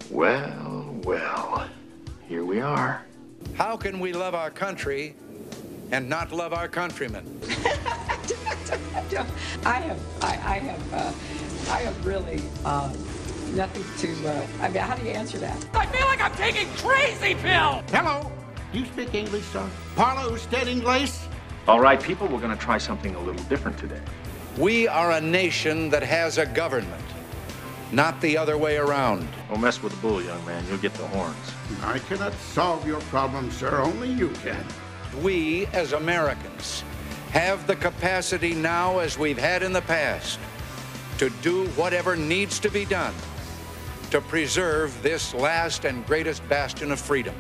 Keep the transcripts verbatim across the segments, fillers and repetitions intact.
Well, well, here we are. How can we love our country and not love our countrymen? I have, I, I have, uh, I have really uh, nothing to. Uh, I mean, how do you answer that? I feel like I'm taking crazy pills. Hello. Do you speak English, sir? Parlo usted inglés? All right, people, we're going to try something a little different today. We are a nation that has a government, not the other way around. Don't mess with the bull, young man. You'll get the horns. I cannot solve your problem, sir. Only you can. We, as Americans, have the capacity now, as we've had in the past, to do whatever needs to be done to preserve this last and greatest bastion of freedom.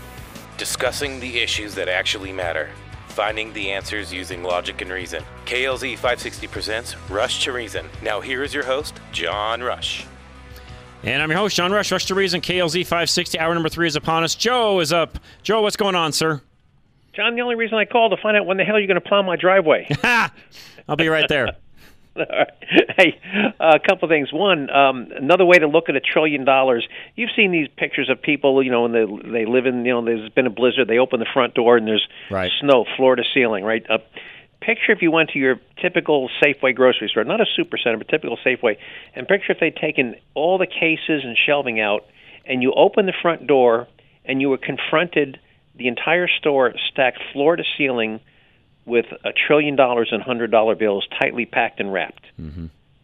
Discussing the issues that actually matter. Finding the answers using logic and reason. K L Z five sixty presents Rush to Reason. Now here is your host, John Rush. And I'm your host, John Rush. Rush to Reason, K L Z five sixty. Hour number three is upon us. Joe is up. Joe, what's going on, sir? John, the only reason I called to find out when the hell you're going to plow my driveway. I'll be right there. All right. Hey, uh, a couple of things. One, um, another way to look at a trillion dollars. You've seen these pictures of people, you know, when they they live in, you know, there's been a blizzard. They open the front door and there's right. snow, floor to ceiling, right? Uh, picture if you went to your typical Safeway grocery store, not a super center, but typical Safeway, and picture if they'd taken all the cases and shelving out, and you open the front door and you were confronted, the entire store stacked floor to ceiling with a trillion dollars in hundred dollar bills tightly packed and wrapped. Mm-hmm.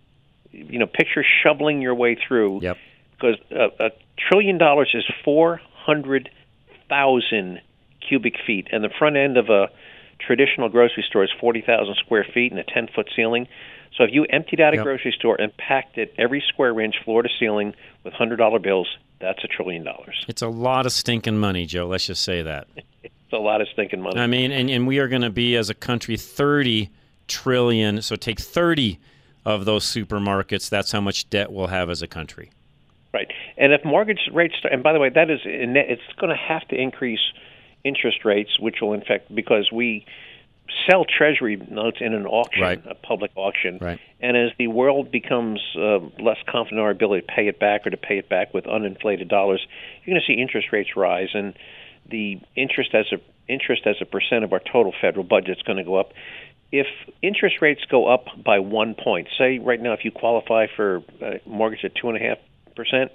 You know, picture shoveling your way through. Yep. Because a, a trillion dollars is four hundred thousand cubic feet, and the front end of a traditional grocery store is forty thousand square feet and a ten foot ceiling. So if you emptied out a yep. grocery store and packed it every square inch floor to ceiling with hundred dollar bills, that's a trillion dollars. It's a lot of stinking money, Joe. Let's just say that. It's a lot of stinking money. I mean, and, and we are going to be, as a country, thirty trillion. So take thirty of those supermarkets. That's how much debt we'll have as a country. Right. And if mortgage rates, and by the way, that is, it's going to have to increase interest rates, which will, in fact, because we sell Treasury notes in an auction, right. a public auction. Right. And as the world becomes uh, less confident in our ability to pay it back or to pay it back with uninflated dollars, you're going to see interest rates rise. And the interest as a interest as a percent of our total federal budget is going to go up. If interest rates go up by one point, say right now if you qualify for a mortgage at two and a half percent,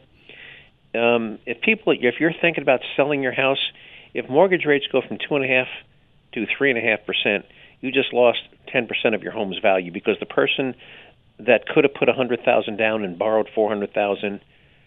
um, if people if you're thinking about selling your house, if mortgage rates go from two and a half to three and a half percent, you just lost ten percent of your home's value because the person that could have put a hundred thousand down and borrowed four hundred thousand.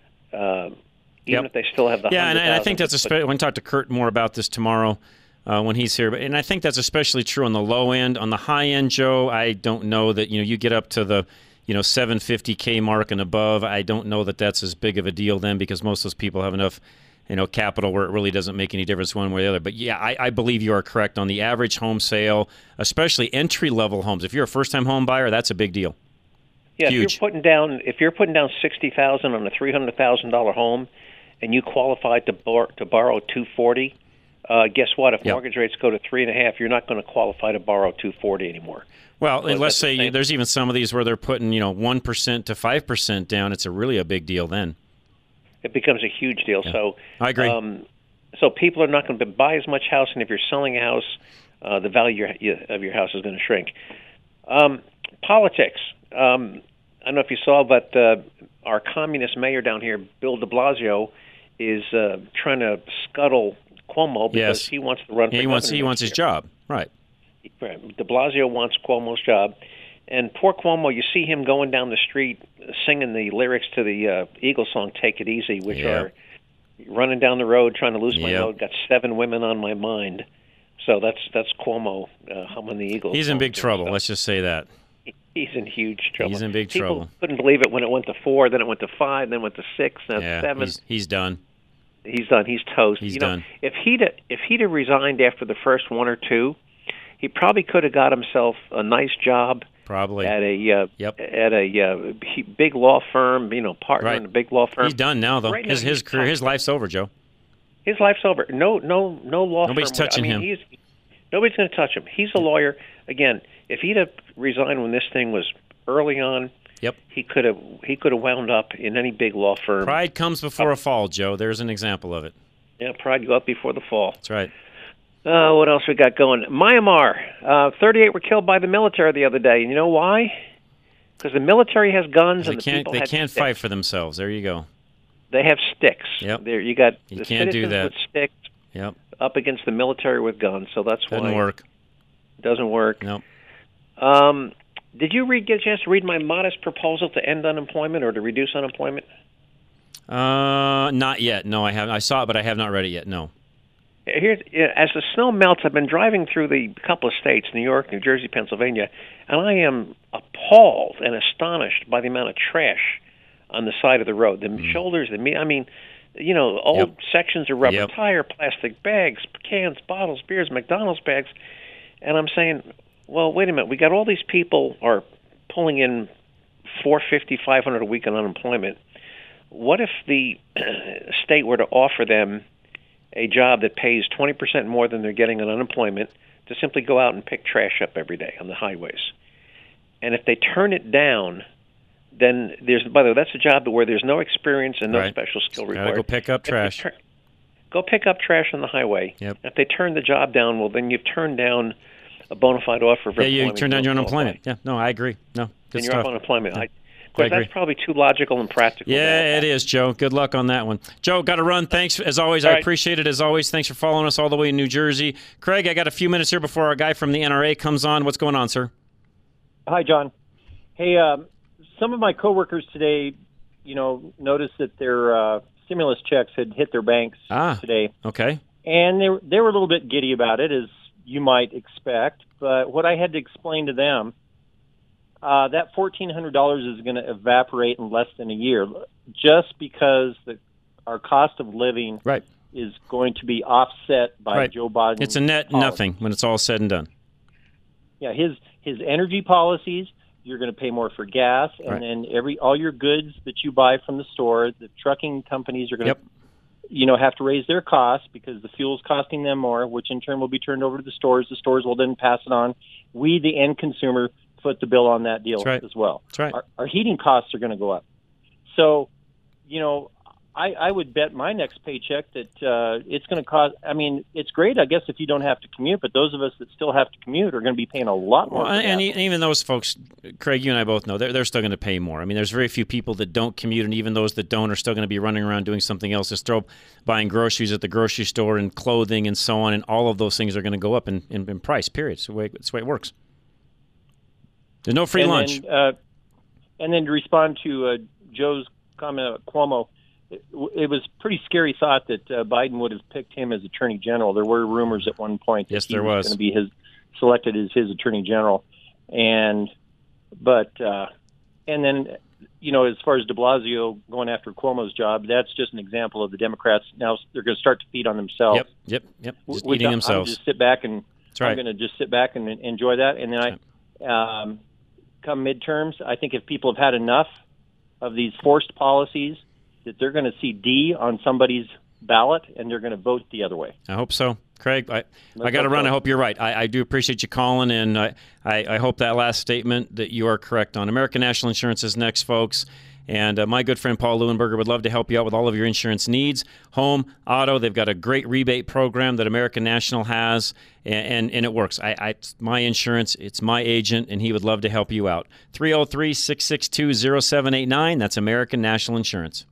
Uh, Even yep. if they still have the yeah, and I, I think that's but, especially. We're going to talk to Kurt more about this tomorrow uh, when he's here. But and I think that's especially true on the low end. On the high end, Joe, I don't know that you know you get up to the you know seven fifty K mark and above. I don't know that that's as big of a deal then because most of those people have enough you know capital where it really doesn't make any difference one way or the other. But yeah, I, I believe you are correct on the average home sale, especially entry level homes. If you're a first time home buyer, that's a big deal. Yeah, Huge. if you're putting down if you're putting down sixty thousand on a three hundred thousand dollar home. And you qualified to, bor- to borrow two forty. Uh, guess what? If yep. mortgage rates go to three and a half, you're not going to qualify to borrow two forty anymore. Well, so and let's say the there's even some of these where they're putting you know one percent to five percent down. It's a really a big deal then. It becomes a huge deal. Yeah. So I agree. Um, so people are not going to buy as much house, and if you're selling a house, uh, the value of your, of your house is going to shrink. Um, politics. Um, I don't know if you saw, but uh, our communist mayor down here, Bill de Blasio, is uh, trying to scuttle Cuomo because yes. he wants to run for yeah, he wants governor he wants his year. job, right? De Blasio wants Cuomo's job, and poor Cuomo. You see him going down the street singing the lyrics to the uh, Eagles song "Take It Easy," which yeah. are running down the road trying to lose my yep. load. Got seven women on my mind. So that's that's Cuomo uh, humming the Eagles. He's in big trouble. Stuff. Let's just say that. He's in huge trouble. He's in big People trouble. Couldn't believe it when it went to four, then it went to five, then it went to six, then yeah, seven. He's, he's done. He's done. He's toast. He's you know, done. If he'd if he'd have resigned after the first one or two, he probably could have got himself a nice job. Probably at a uh, yep. at a uh, big law firm. You know, partner right. in a big law firm. He's done now, though. Right his now, his career, his life's over, Joe. His life's over. No, no, no law. Nobody's firm. touching I mean, him. He's, nobody's going to touch him. He's a lawyer. Again, if he'd have resigned when this thing was early on, Yep. he could have he could have wound up in any big law firm. Pride comes before a fall, Joe. There's an example of it. Yeah, pride go up before the fall. That's right. Uh, what else we got going? Myanmar, uh, thirty-eight were killed by the military the other day. And you know why? Because the military has guns They and the can't. people They have can't sticks. fight for themselves. There you go. They have sticks. Yep. There, you got You the can't do citizens that. with sticks Yep. up against the military with guns. So that's why Doesn't work. it doesn't work. Nope. Um, did you read, get a chance to read my modest proposal to end unemployment or to reduce unemployment? Uh, not yet. No, I haven't. I saw it, but I have not read it yet. No. Here's, as the snow melts, I've been driving through the couple of states, New York, New Jersey, Pennsylvania, and I am appalled and astonished by the amount of trash on the side of the road. The mm. shoulders, the me I mean, you know, old Yep. sections of rubber Yep. tire, plastic bags, cans, bottles, beers, McDonald's bags, and I'm saying, well, wait a minute, we got all these people are pulling in four fifty, five hundred a week in unemployment. What if the state were to offer them a job that pays twenty percent more than they're getting on unemployment to simply go out and pick trash up every day on the highways? And if they turn it down, then there's, by the way, that's a job where there's no experience and no Right. special skill Gotta required. go pick up If they trash. tur- go pick up trash on the highway. Yep. If they turn the job down, well, then you've turned down a bona fide offer of Yeah, you employment. turn down your You don't unemployment. qualify. Yeah. No, I agree. No. Good And you're stuff. up on unemployment. Yeah. I, of course, I agree. that's probably too logical and practical. to Yeah, have it is, Joe. Good luck on that one. Joe, got to run. Thanks, as always. All I right. appreciate it, as always. Thanks for following us all the way in New Jersey. Craig, I got a few minutes here before our guy from the N R A comes on. What's going on, sir? Hi, John. Hey, um, some of my coworkers today, you know, noticed that their uh, stimulus checks had hit their banks Ah. today, Okay. and they were, they were a little bit giddy about it, as you might expect. But what I had to explain to them, uh, that fourteen hundred dollars is going to evaporate in less than a year, just because the, our cost of living Right. is going to be offset by Right. Joe Biden. It's a net nothing when it's all said and done. Yeah, his his energy policies. You're going to pay more for gas, and Right. then every all your goods that you buy from the store, the trucking companies are going Yep. to, you know, have to raise their costs because the fuel's costing them more, which in turn will be turned over to the stores. The stores will then pass it on. We, the end consumer, foot the bill on that deal That's right. as well. That's right. Our, our heating costs are going to go up. So, you know, I, I would bet my next paycheck that uh, it's going to cost. I mean, it's great, I guess, if you don't have to commute, but those of us that still have to commute are going to be paying a lot more. Well, for and gas. e- even those folks, Craig, you and I both know, they're, they're still going to pay more. I mean, there's very few people that don't commute, and even those that don't are still going to be running around doing something else. They're still buying groceries at the grocery store and clothing and so on, and all of those things are going to go up in, in, in price, period. It's the, way, it's the way it works. There's no free and lunch. Then, uh, and then to respond to uh, Joe's comment about Cuomo, it, it was a pretty scary thought that uh, Biden would have picked him as Attorney General. There were rumors at one point that Yes, he there was, was. going to be his selected as his Attorney General, and but uh, and then you know as far as De Blasio going after Cuomo's job, that's just an example of the Democrats now they're going to start to feed on themselves. Yep, yep, yep. Just With eating the- themselves. I'm just sit back and That's right. I'm going to just sit back and enjoy that, and then I. Um, come midterms, I think if people have had enough of these forced policies, that they're going to see D on somebody's ballot and they're going to vote the other way. I hope so. Craig, I, I Let's got to hope run. so. I hope you're right. I, I do appreciate you calling, and I, I, I hope that last statement that you are correct on. American National Insurance is next, folks. And uh, my good friend Paul Leuenberger would love to help you out with all of your insurance needs. Home, auto, they've got a great rebate program that American National has, and, and, and it works. I, I, it's my insurance, it's my agent, and he would love to help you out. three oh three, six six two, oh seven eight nine. That's American National Insurance.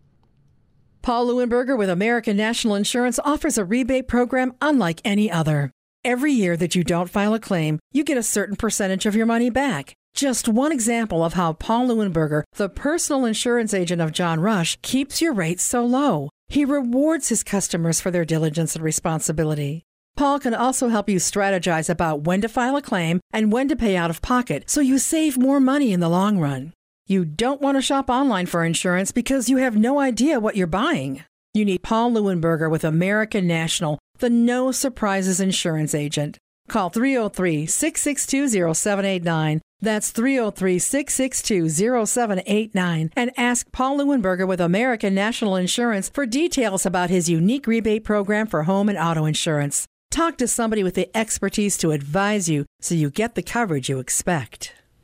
Paul Leuenberger with American National Insurance offers a rebate program unlike any other. Every year that you don't file a claim, you get a certain percentage of your money back. Just one example of how Paul Leuenberger, the personal insurance agent of John Rush, keeps your rates so low. He rewards his customers for their diligence and responsibility. Paul can also help you strategize about when to file a claim and when to pay out of pocket so you save more money in the long run. You don't want to shop online for insurance because you have no idea what you're buying. You need Paul Leuenberger with American National, the no surprises insurance agent. Call three oh three, six six two, oh seven eight nine. That's three oh three, six six two, oh seven eight nine. And ask Paul Leuenberger with American National Insurance for details about his unique rebate program for home and auto insurance. Talk to somebody with the expertise to advise you so you get the coverage you expect.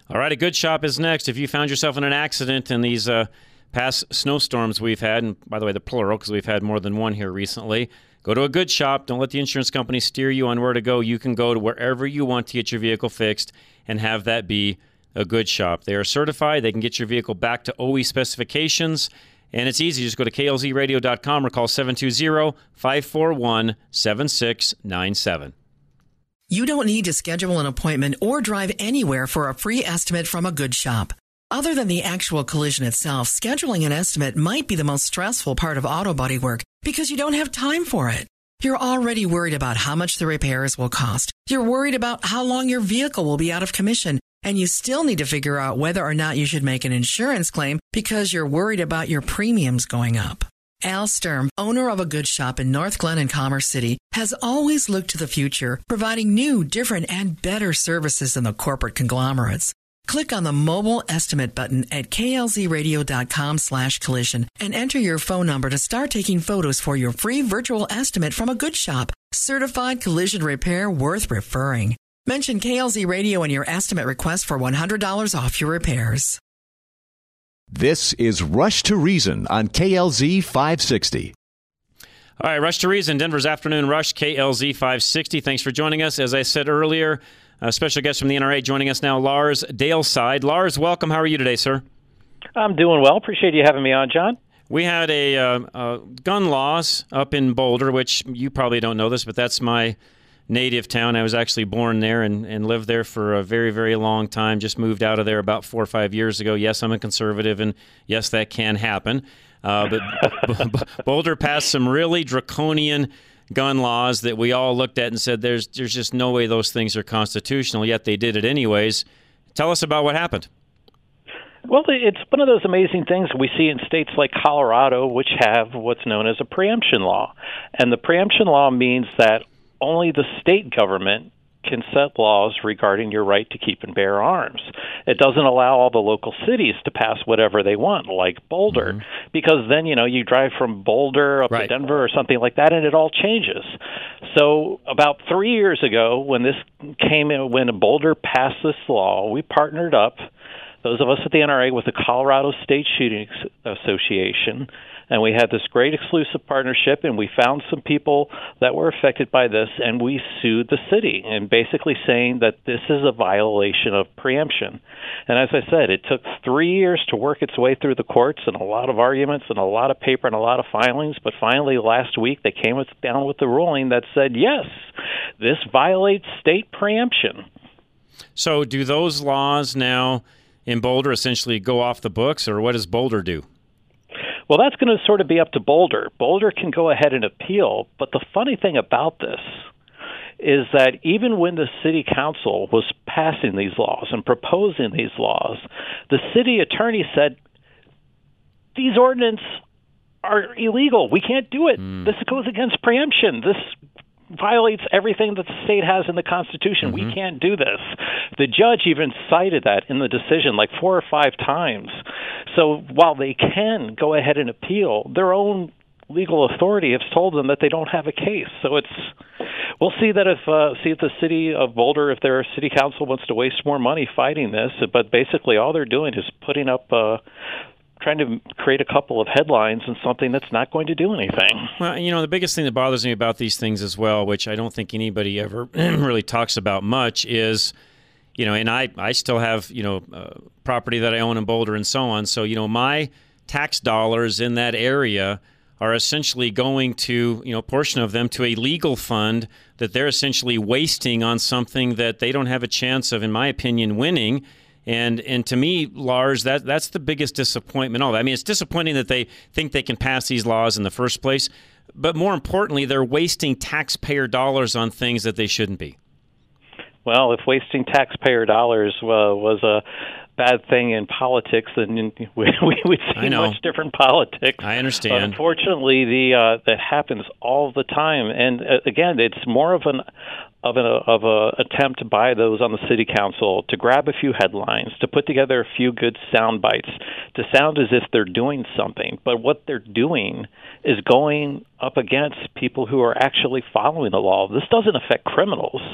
All right, a good shop is next. If you found yourself in an accident in these uh, past snowstorms we've had, and by the way, the plural, because we've had more than one here recently, go to a good shop. Don't let the insurance company steer you on where to go. You can go to wherever you want to get your vehicle fixed and have that be a good shop. They are certified. They can get your vehicle back to O E specifications, and it's easy. Just go to K L Z radio dot com or call seven two zero, five four one, seven six nine seven. You don't need to schedule an appointment or drive anywhere for a free estimate from a good shop. Other than the actual collision itself, scheduling an estimate might be the most stressful part of auto body work because you don't have time for it. You're already worried about how much the repairs will cost. You're worried about how long your vehicle will be out of commission, and you still need to figure out whether or not you should make an insurance claim because you're worried about your premiums going up. Al Sturm, owner of a good shop in North Glen and Commerce City, has always looked to the future, providing new, different, and better services than the corporate conglomerates. Click on the mobile estimate button at K L Z radio dot com slash collision and enter your phone number to start taking photos for your free virtual estimate from a good shop. Certified collision repair worth referring. Mention K L Z Radio in your estimate request for one hundred dollars off your repairs. This is Rush to Reason on K L Z five sixty. All right, Rush to Reason, Denver's Afternoon Rush, K L Z five sixty. Thanks for joining us. As I said earlier, a special guest from the N R A joining us now, Lars Daleside. Lars, welcome. How are you today, sir? I'm doing well. Appreciate you having me on, John. We had a uh, uh, gun laws up in Boulder, which you probably don't know this, but that's my native town. I was actually born there and, and lived there for a very, very long time. Just moved out of there about four or five years ago. Yes, I'm a conservative, and yes, that can happen. Uh, but B- Boulder passed some really draconian gun laws that we all looked at and said, there's there's just no way those things are constitutional, yet they did it anyways. Tell us about what happened. Well, it's one of those amazing things we see in states like Colorado, which have what's known as a preemption law. And the preemption law means that only the state government can set laws regarding your right to keep and bear arms. It doesn't allow all the local cities to pass whatever they want, like Boulder, mm-hmm. because then, you know, you drive from Boulder up right. to Denver or something like that, and it all changes. So about three years ago, when this came in, when Boulder passed this law, we partnered up, those of us at the N R A, with the Colorado State Shooting Association, and we had this great exclusive partnership, and we found some people that were affected by this, and we sued the city, and basically saying that this is a violation of preemption. And as I said, it took three years to work its way through the courts, and a lot of arguments, and a lot of paper, and a lot of filings, but finally last week they came down with the ruling that said, yes, this violates state preemption. So do those laws now in Boulder essentially go off the books, or what does Boulder do? Well, that's going to sort of be up to Boulder. Boulder can go ahead and appeal, but the funny thing about this is that even when the city council was passing these laws and proposing these laws, the city attorney said, these ordinances are illegal. We can't do it. Mm. This goes against preemption. This violates everything that the state has in the Constitution. Mm-hmm. We can't do this. The judge even cited that in the decision like four or five times. So while they can go ahead and appeal, their own legal authority has told them that they don't have a case. So it's we'll see that if uh, see if the city of Boulder, if their city council wants to waste more money fighting this, but basically all they're doing is putting up uh, trying to create a couple of headlines and something that's not going to do anything. Well, you know, the biggest thing that bothers me about these things as well, which I don't think anybody ever really talks about much, is, you know, and I, I still have, you know, uh, property that I own in Boulder and so on. So, you know, my tax dollars in that area are essentially going to, you know, a portion of them to a legal fund that they're essentially wasting on something that they don't have a chance of, in my opinion, winning. And and to me, Lars, that that's the biggest disappointment. All I mean, it's disappointing that they think they can pass these laws in the first place, but more importantly, they're wasting taxpayer dollars on things that they shouldn't be. Well, if wasting taxpayer dollars uh, was a bad thing in politics, then we, we would see much different politics. I understand. Unfortunately, the uh, that happens all the time, and uh, again, it's more of an of an of a attempt by those on the city council to grab a few headlines, to put together a few good sound bites, to sound as if they're doing something. But what they're doing is going up against people who are actually following the law. This doesn't affect criminals.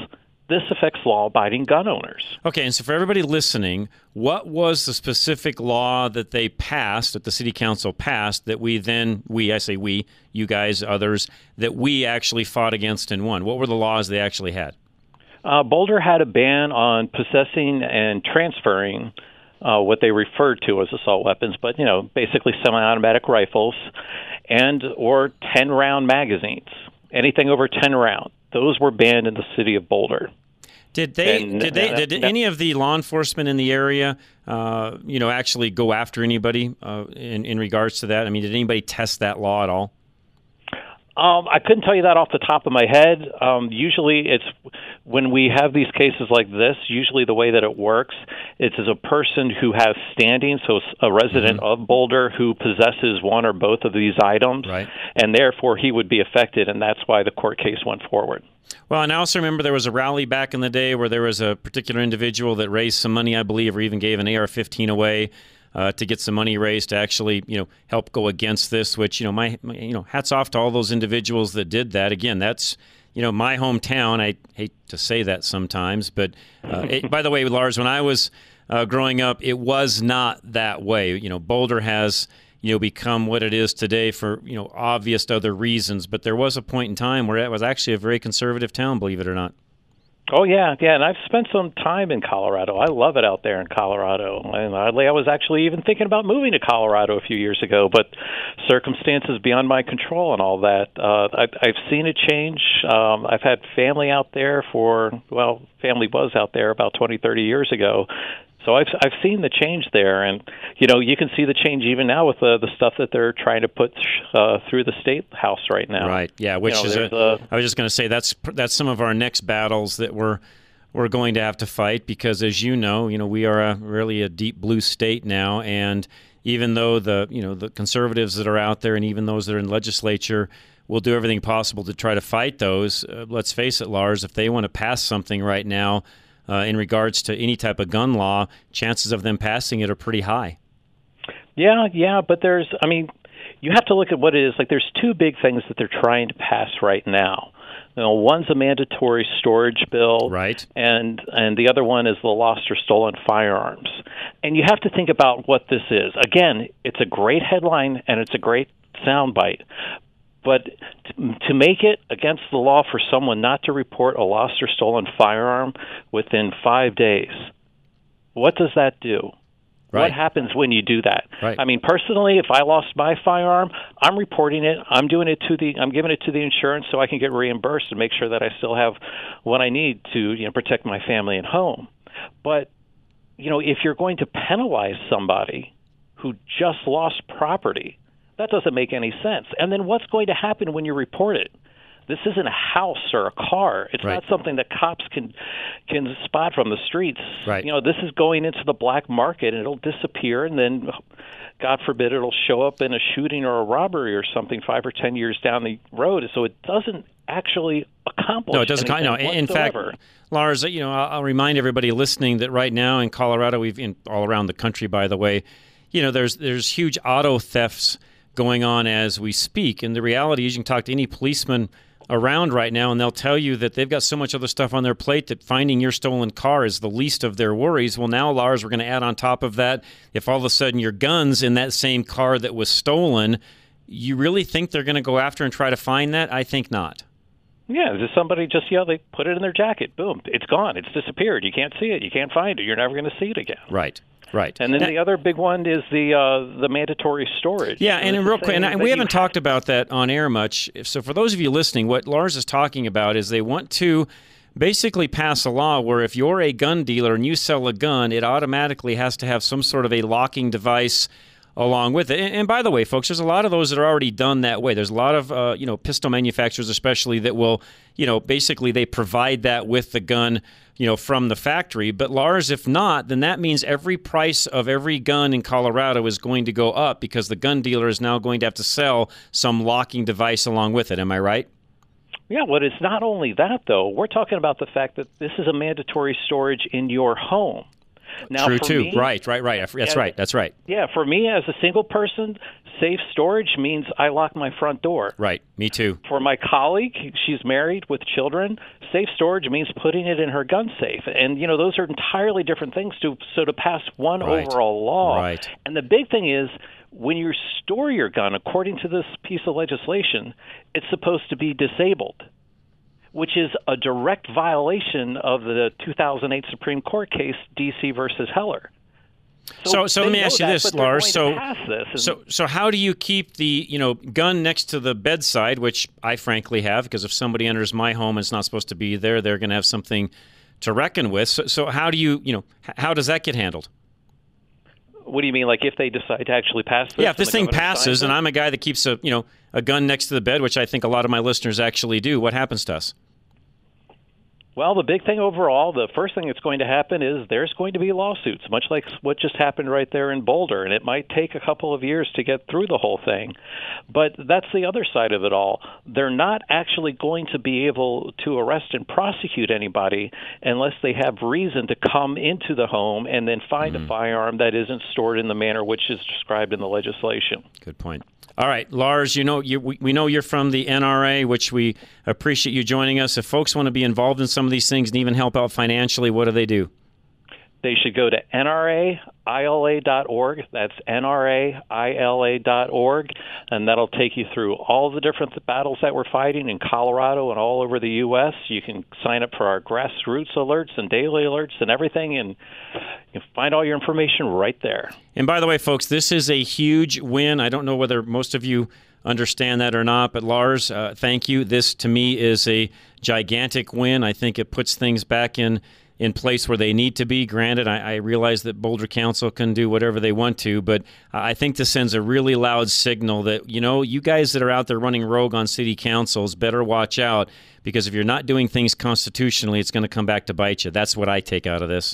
this affects law-abiding gun owners. Okay, and so for everybody listening, what was the specific law that they passed, that the city council passed, that we then, we, I say we, you guys, others, that we actually fought against and won? What were the laws they actually had? Uh, Boulder had a ban on possessing and transferring uh, what they referred to as assault weapons, but, you know, basically semi-automatic rifles and or ten-round magazines, anything over ten rounds. Those were banned in the city of Boulder. Did they? And, did they? uh, Did that, any of the law enforcement in the area, uh, you know, actually go after anybody uh, in in regards to that? I mean, did anybody test that law at all? Um, I couldn't tell you that off the top of my head. Um, usually, it's when we have these cases like this. Usually, the way that it works, it's as a person who has standing, so a resident mm-hmm. of Boulder who possesses one or both of these items, right. and therefore he would be affected, and that's why the court case went forward. Well, and I also remember there was a rally back in the day where there was a particular individual that raised some money, I believe, or even gave an A R fifteen away. Uh, to get some money raised to actually, you know, help go against this. Which, you know, my, my, you know, hats off to all those individuals that did that. Again, that's, you know, my hometown. I hate to say that sometimes, but uh, it, by the way, Lars, when I was uh, growing up, it was not that way. You know, Boulder has, you know, become what it is today for, you know, obvious other reasons. But there was a point in time where it was actually a very conservative town, believe it or not. Oh, yeah, yeah, and I've spent some time in Colorado. I love it out there in Colorado. And oddly, I was actually even thinking about moving to Colorado a few years ago, but circumstances beyond my control and all that. Uh, I, I've seen it change. Um, I've had family out there for, well, family was out there about twenty, thirty years ago. So I've I've seen the change there, and you know you can see the change even now with the the stuff that they're trying to put uh, through the state house right now. Right. Yeah. Which you know, is a, a, I was just going to say that's that's some of our next battles that we're we're going to have to fight because, as you know, you know we are a, really a deep blue state now, and even though the you know the conservatives that are out there and even those that are in legislature will do everything possible to try to fight those. Uh, let's face it, Lars, if they want to pass something right now. Uh, in regards to any type of gun law, chances of them passing it are pretty high. Yeah, yeah, but there's, I mean, you have to look at what it is. Like, there's two big things that they're trying to pass right now. You know, one's a mandatory storage bill, right, and and the other one is the lost or stolen firearms. And you have to think about what this is. Again, it's a great headline and it's a great soundbite. But to make it against the law for someone not to report a lost or stolen firearm within five days, what does that do? Right. What happens when you do that? Right. I mean, personally, if I lost my firearm, I'm reporting it. I'm doing it to the. I'm giving it to the insurance so I can get reimbursed and make sure that I still have what I need to, you know, protect my family and home. But you know, if you're going to penalize somebody who just lost property, that doesn't make any sense. And then what's going to happen when you report it? This isn't a house or a car. It's right. not something that cops can can spot from the streets. Right. You know, this is going into the black market, and it'll disappear, and then, God forbid, it'll show up in a shooting or a robbery or something five or ten years down the road. So it doesn't actually accomplish No, it doesn't. anything No, in fact, whatsoever. Lars, you know, I'll, I'll remind everybody listening that right now in Colorado, we've in all around the country, by the way, you know, there's there's huge auto thefts going on as we speak. And the reality is you can talk to any policeman around right now, and they'll tell you that they've got so much other stuff on their plate that finding your stolen car is the least of their worries. Well, now, Lars, we're going to add on top of that, if all of a sudden your gun's in that same car that was stolen, you really think they're going to go after and try to find that? I think not. Yeah, just somebody just, you know, they put it in their jacket. Boom, it's gone. It's disappeared. You can't see it. You can't find it. You're never going to see it again. Right. Right. And then now, the other big one is the uh, the mandatory storage. Yeah, and, and real quick, and, and we haven't have. talked about that on air much. So for those of you listening, what Lars is talking about is they want to basically pass a law where if you're a gun dealer and you sell a gun, it automatically has to have some sort of a locking device along with it. And, and by the way, folks, there's a lot of those that are already done that way. There's a lot of, uh, you know, pistol manufacturers especially that will, you know, basically they provide that with the gun, you know, from the factory. But Lars, if not, then that means every price of every gun in Colorado is going to go up because the gun dealer is now going to have to sell some locking device along with it. Am I right? Yeah, well, it's not only that, though. We're talking about the fact that this is a mandatory storage in your home. Now, True, for too. Me, right, right, right. That's yeah, right. That's right. Yeah, for me as a single person, safe storage means I lock my front door. Right. Me too. For my colleague, she's married with children, safe storage means putting it in her gun safe. And, you know, those are entirely different things. To, so to pass one right. overall law. Right. And the big thing is, when you store your gun, according to this piece of legislation, it's supposed to be disabled, which is a direct violation of the two thousand eight Supreme Court case, D C versus Heller. So, so, so let me ask you that, this, Lars. So, this and, so, so, how do you keep the you know gun next to the bedside, which I frankly have, because if somebody enters my home and it's not supposed to be there, they're going to have something to reckon with. So, so, how do you you know how does that get handled? What do you mean, like if they decide to actually pass this? Yeah, if this thing passes, and I'm a guy that keeps a you know a gun next to the bed, which I think a lot of my listeners actually do, what happens to us? Well, the big thing overall, the first thing that's going to happen is there's going to be lawsuits, much like what just happened right there in Boulder, and it might take a couple of years to get through the whole thing. But that's the other side of it all. They're not actually going to be able to arrest and prosecute anybody unless they have reason to come into the home and then find mm. a firearm that isn't stored in the manner which is described in the legislation. Good point. All right, Lars, you know you, we, we know you're from the N R A, which we appreciate you joining us. If folks want to be involved in some of these things and even help out financially, what do they do? They should go to N R A I L A dot org. That's N R A I L A dot org, and that'll take you through all the different battles that we're fighting in Colorado and all over the U S. You can sign up for our grassroots alerts and daily alerts and everything, and you can find all your information right there. And by the way, folks, this is a huge win. I don't know whether most of you understand that or not, but Lars, uh, thank you. This, to me, is a gigantic win. I think it puts things back in in place where they need to be. Granted, I, I realize that Boulder Council can do whatever they want to, but I think this sends a really loud signal that, you know, you guys that are out there running rogue on city councils better watch out, because if you're not doing things constitutionally, it's going to come back to bite you. That's what I take out of this.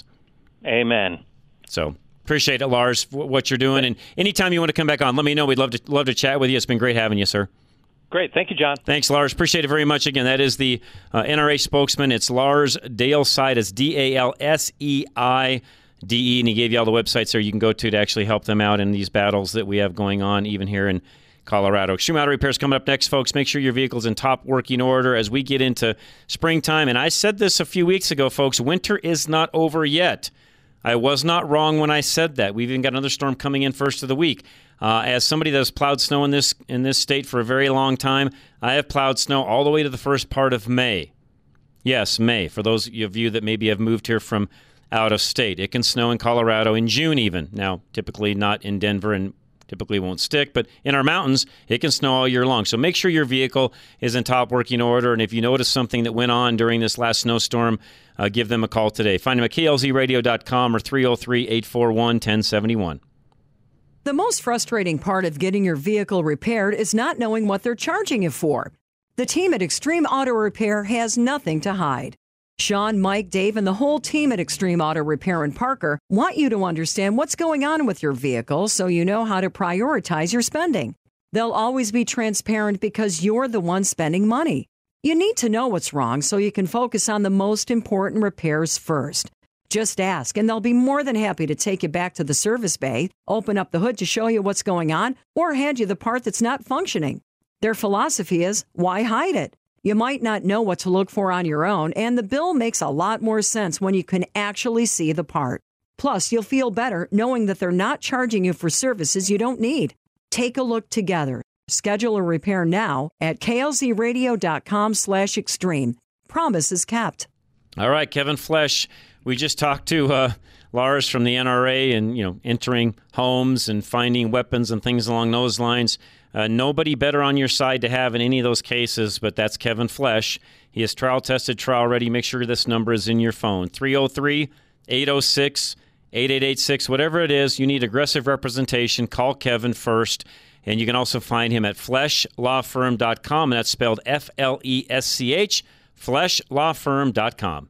Amen. So appreciate it, Lars, for what you're doing. And anytime you want to come back on, let me know. We'd love to love to chat with you. It's been great having you, sir. Great. Thank you, John. Thanks, Lars. Appreciate it very much. Again, that is the uh, N R A spokesman. It's Lars Daleside. It's D A L S E I D E, and he gave you all the websites there you can go to to actually help them out in these battles that we have going on, even here in Colorado. Extreme Auto Repairs coming up next, folks. Make sure your vehicle's in top working order as we get into springtime. And I said this a few weeks ago, folks. Winter is not over yet. I was not wrong when I said that. We've even got another storm coming in first of the week. Uh, as somebody that has plowed snow in this in this state for a very long time, I have plowed snow all the way to the first part of May. Yes, May. For those of you that maybe have moved here from out of state, it can snow in Colorado in June even. Now, typically not in Denver and typically won't stick, but in our mountains, it can snow all year long. So make sure your vehicle is in top working order, and if you notice something that went on during this last snowstorm, uh, give them a call today. Find them at K L Z radio dot com or three oh three, eight four one, one oh seven one. The most frustrating part of getting your vehicle repaired is not knowing what they're charging you for. The team at Extreme Auto Repair has nothing to hide. Sean, Mike, Dave, and the whole team at Extreme Auto Repair in Parker want you to understand what's going on with your vehicle so you know how to prioritize your spending. They'll always be transparent because you're the one spending money. You need to know what's wrong so you can focus on the most important repairs first. Just ask, and they'll be more than happy to take you back to the service bay, open up the hood to show you what's going on, or hand you the part that's not functioning. Their philosophy is, why hide it? You might not know what to look for on your own, and the bill makes a lot more sense when you can actually see the part. Plus, you'll feel better knowing that they're not charging you for services you don't need. Take a look together. Schedule a repair now at K L Z radio dot com slash extreme. Promise is kept. All right, Kevin Flesh. We just talked to uh, Lars from the N R A and, you know, entering homes and finding weapons and things along those lines. Uh, nobody better on your side to have in any of those cases, but that's Kevin Flesh. He is trial-tested, trial-ready. Make sure this number is in your phone. three oh three, eight oh six, eight eight eight six. Whatever it is, you need aggressive representation. Call Kevin first. And you can also find him at flesh law firm dot com, and that's spelled F L E S C H, flesh law firm dot com.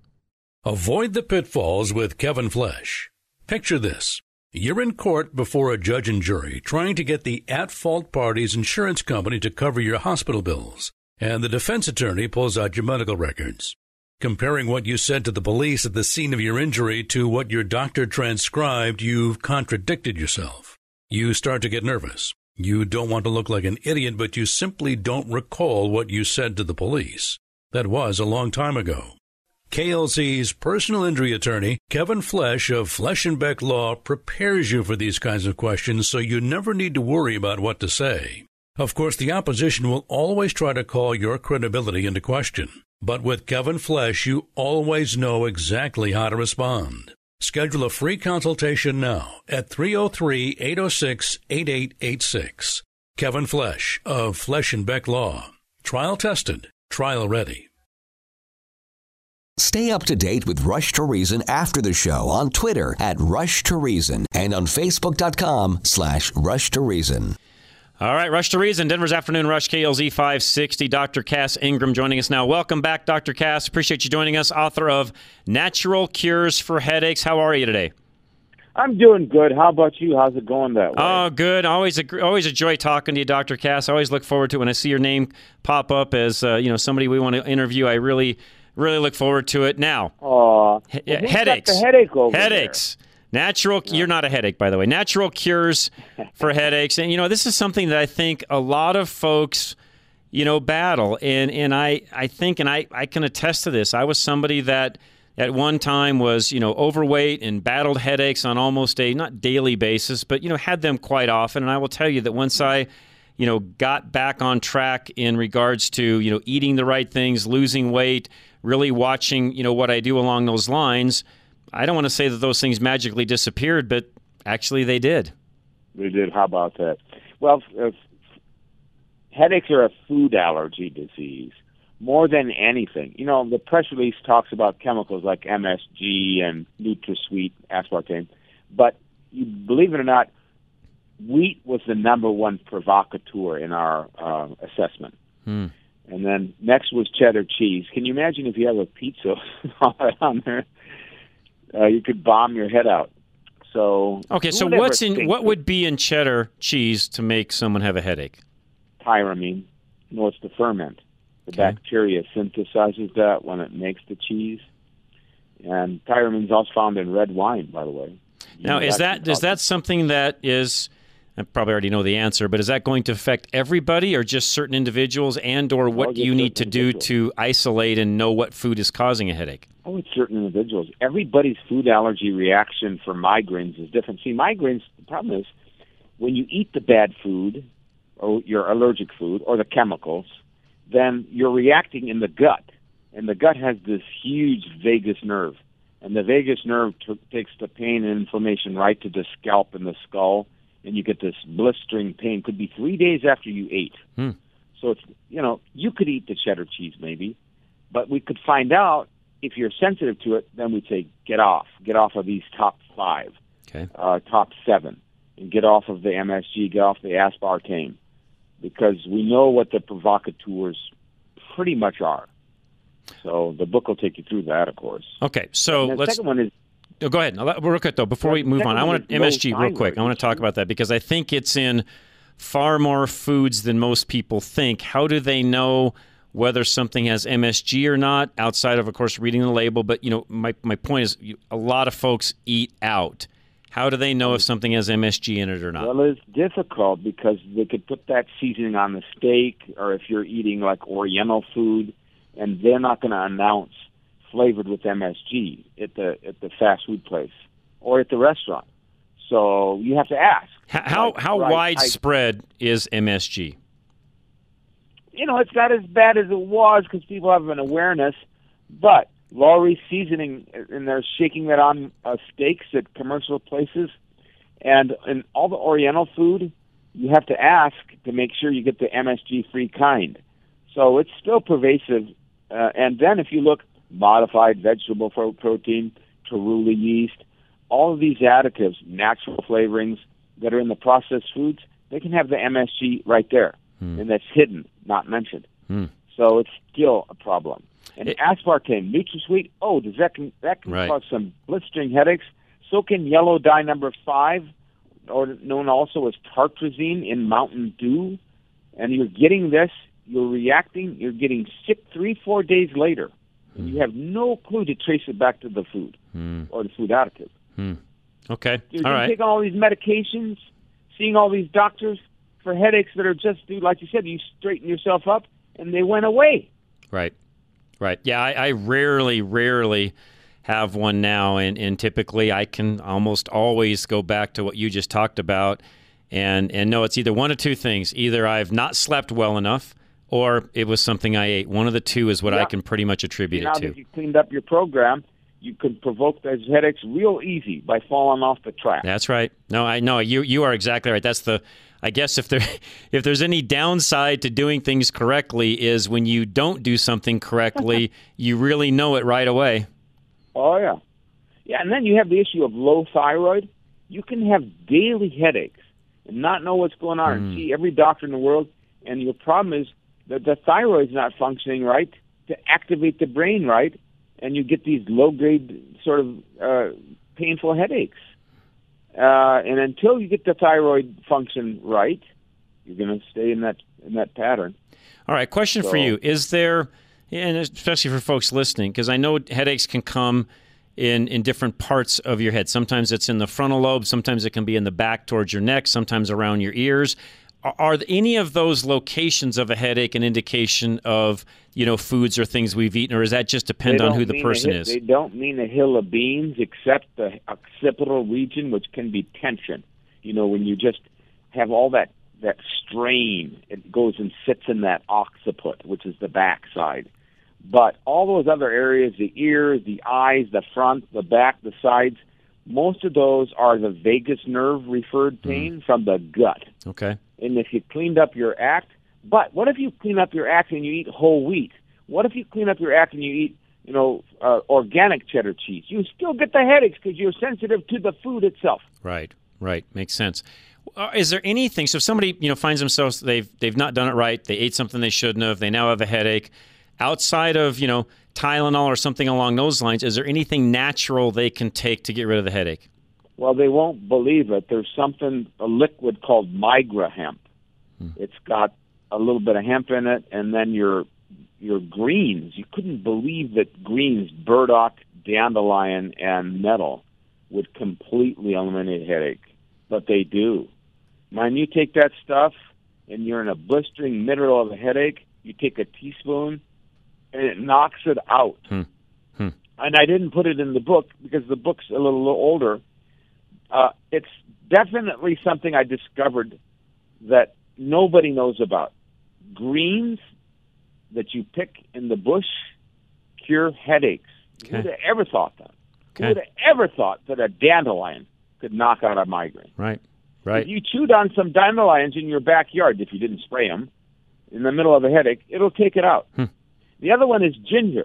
Avoid the pitfalls with Kevin Flesh. Picture this. You're in court before a judge and jury trying to get the at-fault party's insurance company to cover your hospital bills, and the defense attorney pulls out your medical records. Comparing what you said to the police at the scene of your injury to what your doctor transcribed, you've contradicted yourself. You start to get nervous. You don't want to look like an idiot, but you simply don't recall what you said to the police. That was a long time ago. K L Z's personal injury attorney, Kevin Flesh of Flesh and Beck Law, prepares you for these kinds of questions so you never need to worry about what to say. Of course, the opposition will always try to call your credibility into question. But with Kevin Flesh, you always know exactly how to respond. Schedule a free consultation now at three oh three, eight oh six, eight eight eight six. Kevin Flesh of Flesh and Beck Law. Trial tested, trial ready. Stay up to date with Rush to Reason after the show on Twitter at Rush to Reason and on Facebook.com slash Rush to Reason. All right, Rush to Reason, Denver's Afternoon Rush, K L Z five sixty. Doctor Cass Ingram joining us now. Welcome back, Doctor Cass. Appreciate you joining us. Author of Natural Cures for Headaches. How are you today? I'm doing good. How about you? How's it going that way? Oh, good. Always a, always a joy talking to you, Doctor Cass. I always look forward to it when I see your name pop up as uh, you know somebody we want to interview. I really, really look forward to it. Now, Aww. he- Well, who's headaches. got the headache over Headaches. Natural, you're not a headache, by the way. Natural cures for headaches. And, you know, this is something that I think a lot of folks, you know, battle. And and I, I think, and I, I can attest to this, I was somebody that at one time was, you know, overweight and battled headaches on almost a, not daily basis, but, you know, had them quite often. And I will tell you that once I, you know, got back on track in regards to, you know, eating the right things, losing weight, really watching, you know, what I do along those lines, I don't want to say that those things magically disappeared, but actually they did. They did. How about that? Well, uh, headaches are a food allergy disease more than anything. You know, the press release talks about chemicals like M S G and NutraSweet, aspartame, but you believe it or not, wheat was the number one provocateur in our uh, assessment. Hmm. And then next was cheddar cheese. Can you imagine if you have a pizza on there? Uh, you could bomb your head out. So Okay, so what's in what would be in cheddar cheese to make someone have a headache? Tyramine. No, it's the ferment. The Okay. bacteria synthesizes that when it makes the cheese. And tyramine is also found in red wine, by the way. Now, You is actually that is talk- that something that is, I probably already know the answer, but is that going to affect everybody or just certain individuals, and or what just do you need to certain do individuals. to isolate and know what food is causing a headache? Oh, it's certain individuals. Everybody's food allergy reaction for migraines is different. See, migraines, the problem is when you eat the bad food or your allergic food or the chemicals, then you're reacting in the gut. And the gut has this huge vagus nerve. And the vagus nerve t- takes the pain and inflammation right to the scalp and the skull, and you get this blistering pain. Could be three days after you ate. Hmm. So it's, you know, you could eat the cheddar cheese maybe, but we could find out if you're sensitive to it, then we'd say get off. Get off of these top five, Okay. uh, top seven, and get off of the M S G, get off the aspartame, because we know what the provocateurs pretty much are. So the book will take you through that, of course. Okay, so And the let's second one is Oh, go ahead. I'll let- Real quick, though, before we The move second on, I one want is to M S G low real quick. I want to talk about that because I think it's in far more foods than most people think. How do they know whether something has M S G or not, outside of, of course, reading the label? But, you know, my, my point is you, a lot of folks eat out. How do they know if something has M S G in it or not? Well, it's difficult because they could put that seasoning on the steak, or if you're eating like Oriental food, and they're not going to announce flavored with M S G at the at the fast food place or at the restaurant. So you have to ask. How how, Like, how right, widespread is M S G? I, you know, it's not as bad as it was because people have an awareness, but Lawry's seasoning, and they're shaking that on uh, steaks at commercial places, and in all the Oriental food, you have to ask to make sure you get the M S G-free kind. So it's still pervasive. Uh, and then if you look, modified vegetable pro- protein, Taruli yeast, all of these additives, natural flavorings that are in the processed foods, they can have the M S G right there. Hmm. And that's hidden, not mentioned. Hmm. So it's still a problem. And It- aspartame, NutraSweet, oh, does that can, that can Right. cause some blistering headaches. So can yellow dye number five, or known also as tartrazine in Mountain Dew. And you're getting this, you're reacting, you're getting sick three, four days later. And you have no clue to trace it back to the food Hmm. or the food additive. Hmm. Okay. You're All right. taking all these medications, seeing all these doctors for headaches that are just, like you said, you straighten yourself up, and they went away. Right. Right. Yeah, I, I rarely, rarely have one now, and, and typically I can almost always go back to what you just talked about, and, and no, it's either one of two things. Either I've not slept well enough, or it was something I ate. One of the two is what Yeah. I can pretty much attribute Now it to. that you cleaned up your program, you can provoke those headaches real easy by falling off the track. That's right. No, I know you. You are exactly right. That's the. I guess if there, if there's any downside to doing things correctly, is when you don't do something correctly, you really know it right away. Oh, yeah. Yeah, and then you have the issue of low thyroid. You can have daily headaches and not know what's going on and see every doctor in the world, and your problem is that the thyroid's not functioning right to activate the brain right, and you get these low-grade sort of uh, painful headaches. Uh, and until you get the thyroid function right, you're going to stay in that in that pattern. All right, question So- for you: is there, and especially for folks listening, because I know headaches can come in in different parts of your head. Sometimes it's in the frontal lobe, sometimes it can be in the back towards your neck, sometimes around your ears. Are, are any of those locations of a headache an indication of, you know, foods or things we've eaten, or does that just depend They on don't who the mean person a, hi- is? They don't mean a hill of beans, except the occipital region, which can be tension. You know, when you just have all that, that strain, it goes and sits in that occiput, which is the back side. But all those other areas, the ears, the eyes, the front, the back, the sides, most of those are the vagus nerve referred pain from the gut. Okay. And if you cleaned up your act, but what if you clean up your act and you eat whole wheat? What if you clean up your act and you eat, you know, uh, organic cheddar cheese? You still get the headaches because you're sensitive to the food itself. Right, right, makes sense. Uh, is there anything? So if somebody, you know, finds themselves they've they've not done it right, they ate something they shouldn't have, they now have a headache. Outside of, you know, Tylenol or something along those lines, is there anything natural they can take to get rid of the headache? Well, they won't believe it. There's something, a liquid called Migra hemp. Hmm. It's got a little bit of hemp in it, and then your your greens. You couldn't believe that greens, burdock, dandelion, and nettle would completely eliminate headache, but they do. Man, you take that stuff, and you're in a blistering middle of a headache, you take a teaspoon, and it knocks it out. Hmm. Hmm. And I didn't put it in the book because the book's a little, little older. Uh, it's definitely something I discovered that nobody knows about. Greens that you pick in the bush cure headaches. Okay. Who would have ever thought that? Okay. Who would have ever thought that a dandelion could knock out a migraine? Right, right. If you chewed on some dandelions in your backyard, if you didn't spray them, in the middle of a headache, it'll take it out. Hmm. The other one is ginger.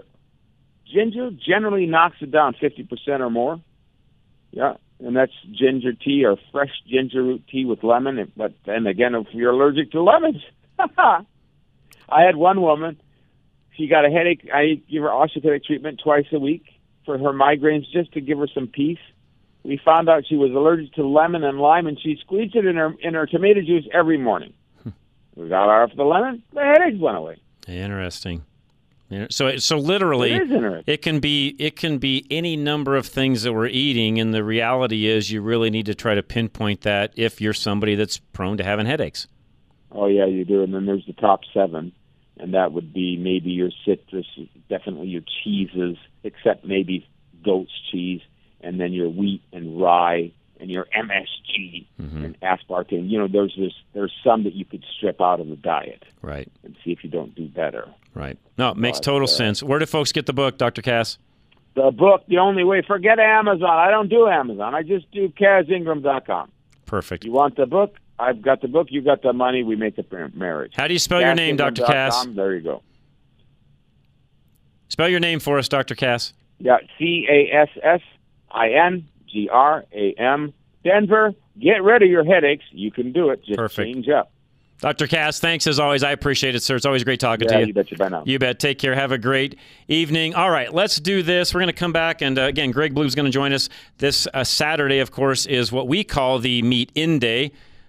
Ginger generally knocks it down fifty percent or more. Yeah, and that's ginger tea or fresh ginger root tea with lemon. But then again, if you're allergic to lemons, I had one woman. She got a headache. I give her osteopathic treatment twice a week for her migraines, just to give her some peace. We found out she was allergic to lemon and lime, and she squeezed it in her in her tomato juice every morning. We got her off the lemon, the headaches went away. Interesting. Yeah, So, so literally, It is interesting. it can be it can be any number of things that we're eating, and the reality is, you really need to try to pinpoint that if you're somebody that's prone to having headaches. Oh, yeah, you do. And then there's the top seven, and that would be maybe your citrus, definitely your cheeses, except maybe goat's cheese, and then your wheat and rye, and your M S G Mm-hmm. and aspartame. You know, there's this, there's some that you could strip out of the diet. Right. And see if you don't do better. Right. No, it makes But, total uh, sense. Where do folks get the book, Doctor Cass? The book, the only way, forget Amazon. I don't do Amazon. I just do Kaz Ingram dot com. Perfect. You want the book? I've got the book. You got the money. We make a marriage. How do you spell your name, Doctor Cass? There you go. Spell your name for us, Doctor Cass. Yeah, C A S S I N G R A M. Denver, get rid of your headaches. You can do it. Just Perfect. change up. Doctor Cass, thanks as always. I appreciate it, sir. It's always great talking Yeah, to you. you betcha. Bye now. You bet. Take care. Have a great evening. All right, let's do this. We're going to come back, and uh, again, Greg Bloom's going to join us this uh, Saturday. Of course, is what we call the Meet In Day.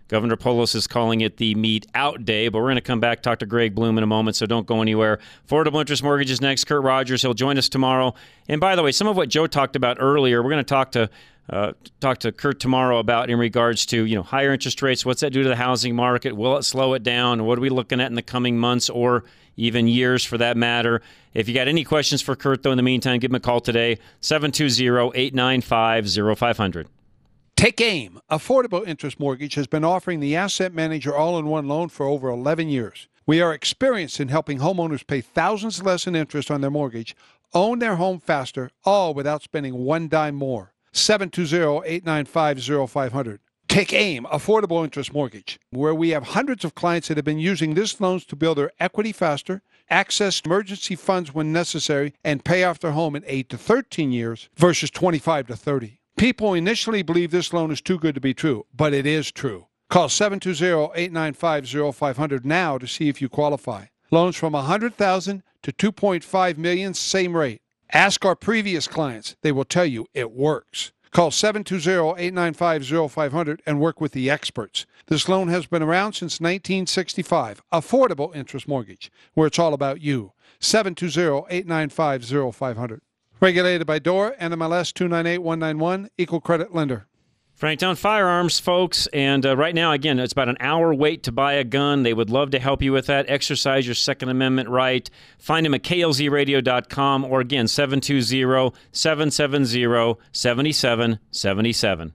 Governor Polis is calling it the Meet Out Day, but we're going to come back, talk to Greg Bloom in a moment, so don't go anywhere. Affordable Interest Mortgage is next. Kurt Rogers, he'll join us tomorrow. And by the way, some of what Joe talked about earlier, we're going to talk to uh, talk to Kurt tomorrow about in regards to, you know, higher interest rates. What's that do to the housing market? Will it slow it down? What are we looking at in the coming months or even years for that matter? If you got any questions for Kurt, though, in the meantime, give him a call today, seven two zero, eight nine five, zero five zero zero. Take AIM. Affordable Interest Mortgage has been offering the Asset Manager all-in-one loan for over eleven years. We are experienced in helping homeowners pay thousands less in interest on their mortgage, own their home faster, all without spending one dime more. seven two zero, eight nine five, zero five zero zero. Take AIM, Affordable Interest Mortgage, where we have hundreds of clients that have been using this loans to build their equity faster, access emergency funds when necessary, and pay off their home in eight to thirteen years versus twenty-five to thirty. People initially believe this loan is too good to be true, but it is true. Call seven two zero, eight nine five, zero five zero zero now to see if you qualify. Loans from one hundred thousand dollars to two point five million dollars, same rate. Ask our previous clients. They will tell you it works. Call seven two zero, eight nine five, zero five zero zero and work with the experts. This loan has been around since nineteen sixty-five. Affordable Interest Mortgage, where it's all about you. seven two zero, eight nine five, zero five zero zero. Regulated by D O R, N M L S two nine eight one nine one, Equal Credit Lender. Franktown Firearms, folks, and uh, right now, again, it's about an hour wait to buy a gun. They would love to help you with that. Exercise your Second Amendment right. Find them at K L Z radio dot com or, again, seven two zero, seven seven zero, seven seven seven seven.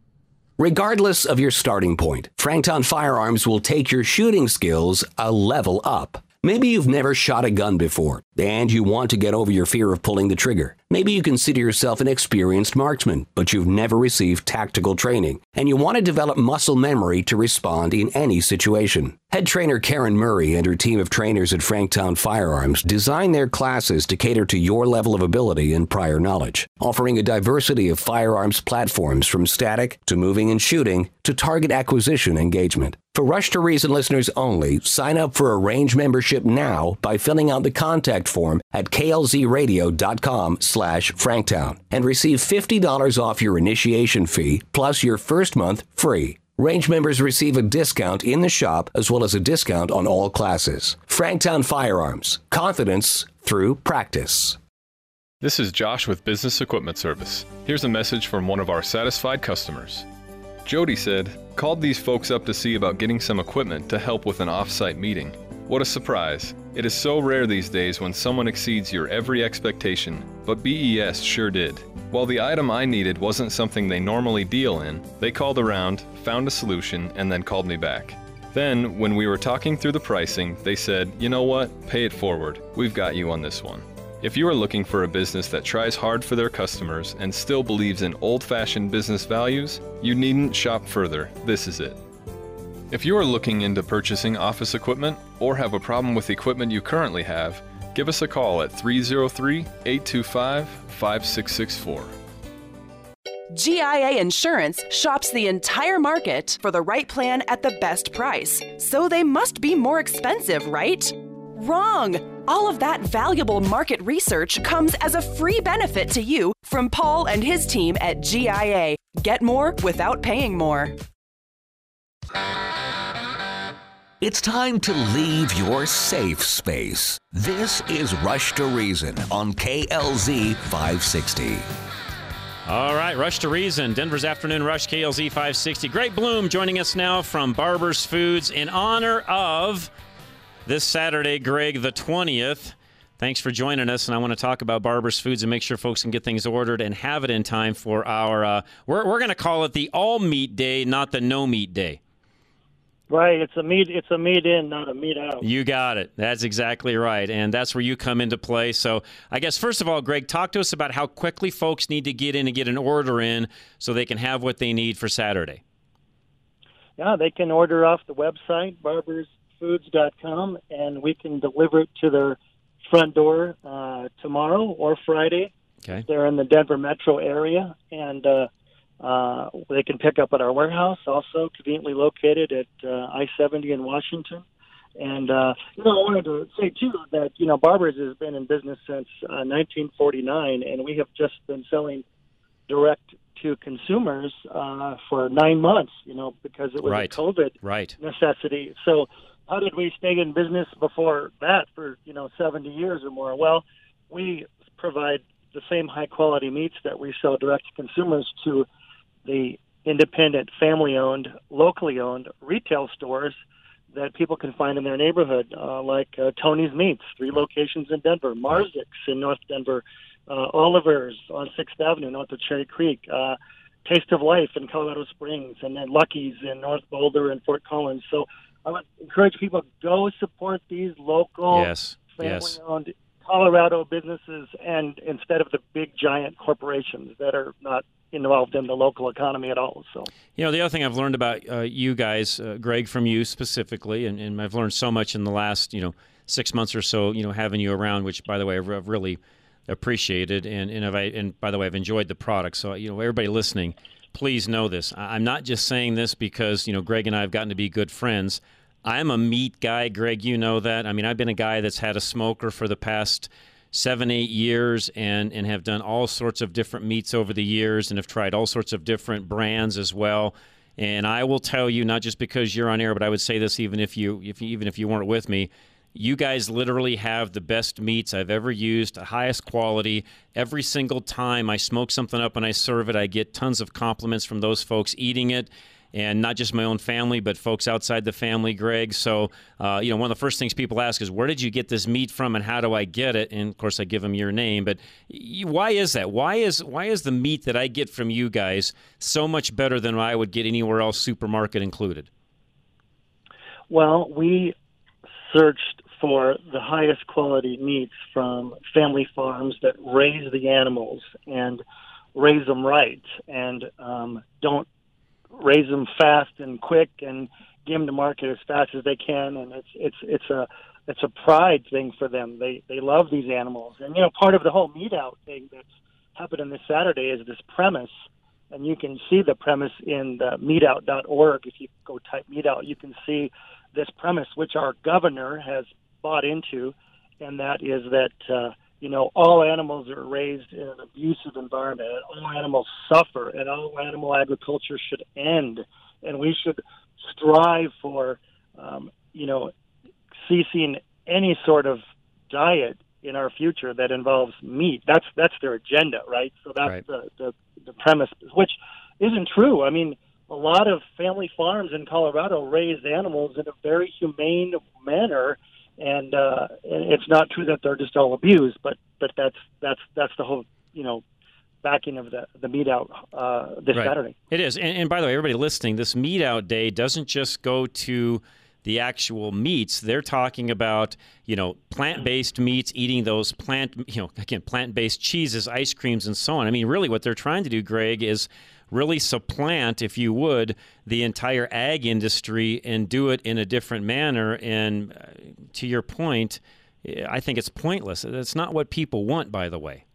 Regardless of your starting point, Franktown Firearms will take your shooting skills a level up. Maybe you've never shot a gun before, and you want to get over your fear of pulling the trigger. Maybe you consider yourself an experienced marksman, but you've never received tactical training, and you want to develop muscle memory to respond in any situation. Head trainer Karen Murray and her team of trainers at Franktown Firearms design their classes to cater to your level of ability and prior knowledge, offering a diversity of firearms platforms from static to moving and shooting to target acquisition engagement. For Rush to Reason listeners only, sign up for a range membership now by filling out the contact form at K L Z radio dot com slash Franktown and receive fifty dollars off your initiation fee plus your first month free. Range members receive a discount in the shop as well as a discount on all classes. Franktown Firearms. Confidence through practice. This is Josh with Business Equipment Service. Here's a message from one of our satisfied customers. Jody said, called these folks up to see about getting some equipment to help with an off-site meeting. What a surprise. It is so rare these days when someone exceeds your every expectation, but B E S sure did. While the item I needed wasn't something they normally deal in, they called around, found a solution, and then called me back. Then, when we were talking through the pricing, they said, you know what, pay it forward. We've got you on this one. If you are looking for a business that tries hard for their customers and still believes in old-fashioned business values, you needn't shop further. This is it. If you are looking into purchasing office equipment or have a problem with the equipment you currently have, give us a call at three oh three, eight two five, five six six four. G I A Insurance shops the entire market for the right plan at the best price. So they must be more expensive, right? Wrong! All of that valuable market research comes as a free benefit to you from Paul and his team at G I A. Get more without paying more. It's time to leave your safe space. This is Rush to Reason on K L Z five sixty. All right, Rush to Reason, Denver's Afternoon Rush, K L Z five sixty. Greg Bloom joining us now from Barber's Foods in honor of this Saturday, Greg, the twentieth. Thanks for joining us, and I want to talk about Barber's Foods and make sure folks can get things ordered and have it in time for our, uh, we're, we're going to call it the all-meat day, not the no-meat day. Right, it's a meat it's a meat in, not a meat out. You got it. That's exactly right, and that's where you come into play. So I guess, first of all, Greg, talk to us about how quickly folks need to get in and get an order in so they can have what they need for Saturday. Yeah, they can order off the website, barbers foods dot com, and we can deliver it to their front door uh, tomorrow or Friday. Okay. They're in the Denver metro area, and uh, uh, they can pick up at our warehouse, also conveniently located at uh, I seventy in Washington. And, uh, you know, I wanted to say, too, that, you know, Barbers has been in business since uh, nineteen forty-nine, and we have just been selling direct to consumers uh, for nine months, you know, because it was right. a COVID right. necessity. So how did we stay in business before that for, you know, seventy years or more? Well, we provide the same high-quality meats that we sell direct to consumers to the independent, family-owned, locally-owned retail stores that people can find in their neighborhood, uh, like uh, Tony's Meats, three locations in Denver, Marzick's in North Denver, uh, Oliver's on sixth Avenue, north of Cherry Creek, uh, Taste of Life in Colorado Springs, and then Lucky's in North Boulder and Fort Collins. So I would encourage people to go support these local, yes. family-owned yes. Colorado businesses, and instead of the big giant corporations that are not involved in the local economy at all. So, you know, the other thing I've learned about uh, you guys, uh, Greg, from you specifically, and, and I've learned so much in the last, you know, six months or so, you know, having you around, which, by the way, I've, I've really appreciated, and and, I've, and by the way, I've enjoyed the product. So, you know, everybody listening, please know this. I'm not just saying this because, you know, Greg and I have gotten to be good friends. I'm a meat guy, Greg, you know that. I mean, I've been a guy that's had a smoker for the past seven, eight years and, and have done all sorts of different meats over the years and have tried all sorts of different brands as well. And I will tell you, not just because you're on air, but I would say this even if you, if you, even if you weren't with me, you guys literally have the best meats I've ever used, the highest quality. Every single time I smoke something up and I serve it, I get tons of compliments from those folks eating it. And not just my own family, but folks outside the family, Greg. So, uh, you know, one of the first things people ask is, where did you get this meat from and how do I get it? And, of course, I give them your name. But you, why is that? Why is why is the meat that I get from you guys so much better than I would get anywhere else, supermarket included? Well, we searched for the highest quality meats from family farms that raise the animals and raise them right and um, don't raise them fast and quick and get them to market as fast as they can. And it's it's it's a it's a pride thing for them. They they love these animals. And you know, part of the whole meat out thing that's happening this Saturday is this premise. And you can see the premise in the meat out dot org. If you go type meat out, you can see this premise, which our governor has bought into, and that is that uh, you know, all animals are raised in an abusive environment, and all animals suffer, and all animal agriculture should end, and we should strive for, um, you know, ceasing any sort of diet in our future that involves meat. That's that's their agenda, right? So that's right. the, the the premise, which isn't true. I mean, a lot of family farms in Colorado raise animals in a very humane manner. And uh, it's not true that they're just all abused, but but that's that's that's the whole, you know, backing of the the meat out uh, this right. Saturday. It is, and, and by the way, everybody listening, this meat out day doesn't just go to the actual meats. They're talking about, you know, plant-based meats, eating those plant, you know, again, plant-based cheeses, ice creams, and so on. I mean, really, what they're trying to do, Greg, is really supplant, if you would, the entire ag industry and do it in a different manner. And uh, to your point, I think it's pointless. It's not what people want, by the way.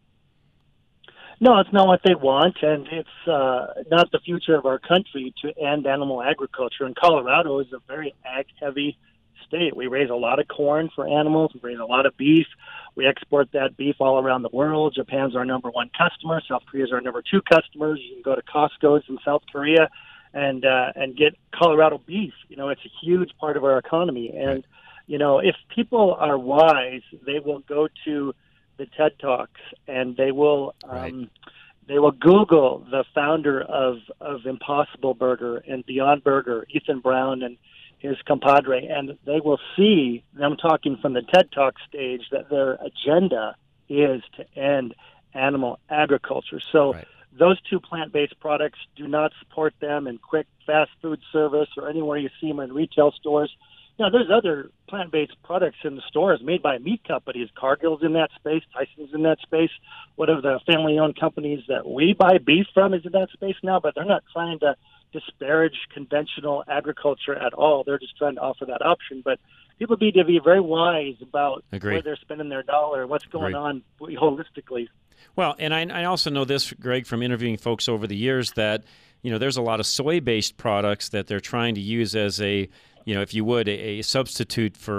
No, it's not what they want, and it's uh, not the future of our country to end animal agriculture. And Colorado is a very ag-heavy state. We raise a lot of corn for animals. We raise a lot of beef. We export that beef all around the world. Japan's our number one customer. South Korea's our number two customers. You can go to Costco's in South Korea and uh, and get Colorado beef. You know, it's a huge part of our economy. And, right. you know, if people are wise, they will go to the TED Talks and they will um, right. they will Google the founder of, of Impossible Burger and Beyond Burger, Ethan Brown, and his compadre, and they will see, and I'm talking from the TED Talk stage, that their agenda is to end animal agriculture. So right. those two plant-based products, do not support them in quick fast food service or anywhere you see them in retail stores. You know, there's other plant-based products in the stores made by meat companies. Cargill's in that space, Tyson's in that space. One of the family-owned companies that we buy beef from is in that space now, but they're not trying to disparage conventional agriculture at all. They're just trying to offer that option. But people need to be very wise about Agreed. where they're spending their dollar, what's going Agreed. on holistically. Well, and I, I also know this, Greg, from interviewing folks over the years, that, you know, there's a lot of soy-based products that they're trying to use as a, you know, if you would, a, a substitute for